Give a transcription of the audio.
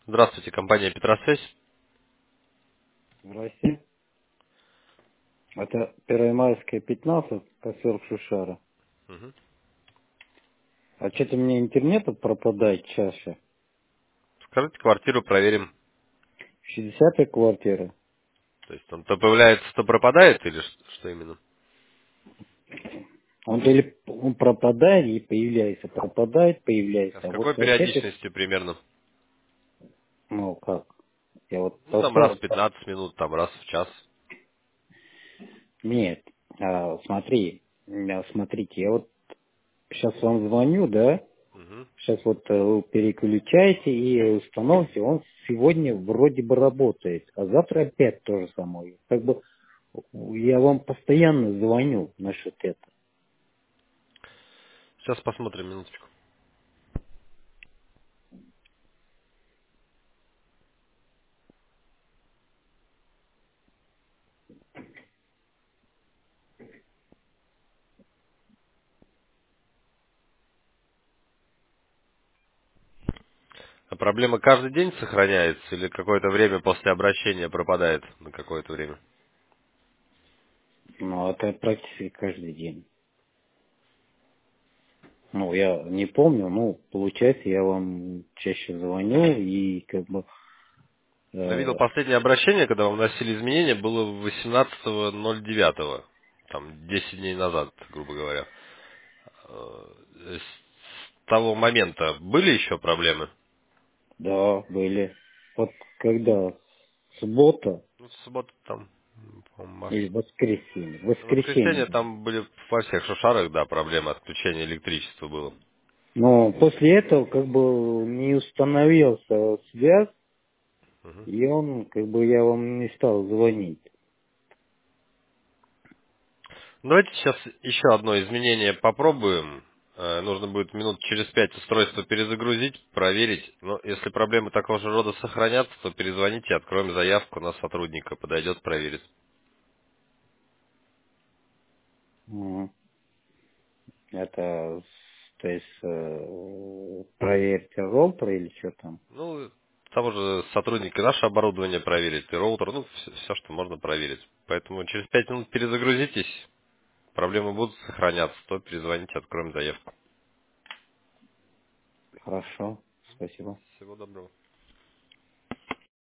Здравствуйте, компания Петросвязь. Здрасте. Это Первомайская, 15, поселок Шушара. Мгм. А что-то мне интернета пропадает чаще. Скажите, квартиру проверим. 60-я квартира. То есть он то появляется, то пропадает, или что именно? Он или он пропадает и появляется, пропадает, А появляется. с А какой вот опять, периодичностью примерно? ну как, я вот Ну, там раз в попробовал. 15 минут, там раз в час. Нет, смотри, смотрите, я вот сейчас вам звоню, да, Мгм. сейчас вот вы переключаете и установите, он сегодня вроде бы работает, а завтра опять то же самое. Как бы я вам постоянно звоню насчет этого. Сейчас посмотрим, минуточку. А проблема каждый день сохраняется или какое-то время после обращения пропадает на какое-то время? Ну, это практически каждый день. Ну, я не помню, ну, получается, я вам чаще звоню и как бы, Я видел э, последнее обращение, когда вы вносили изменения, было 18.09. Там 10 дней назад, грубо говоря. С того момента были еще проблемы? да, были. Вот когда суббота Ну, в субботу там, по-моему, или воскресенье. в Воскресенье. воскресенье там были во всех шушарах, да, проблемы отключения электричества было. Но после этого как бы не установился связь, Мгм. и он, как бы я вам не стал звонить. Давайте сейчас еще одно изменение попробуем. Нужно будет минут через 5 устройство перезагрузить, проверить. Но если проблемы такого же рода сохранятся, то перезвоните, откроем заявку на сотрудника, подойдет, проверит. Мгм. Это, то есть, проверьте роутер или что там. Ну, того же сотрудника наше оборудование проверить, и роутер, ну, все, что можно проверить. Поэтому через 5 минут перезагрузитесь, проблемы будут сохраняться, то перезвоните, откроем заявку. Хорошо, спасибо. Всего доброго.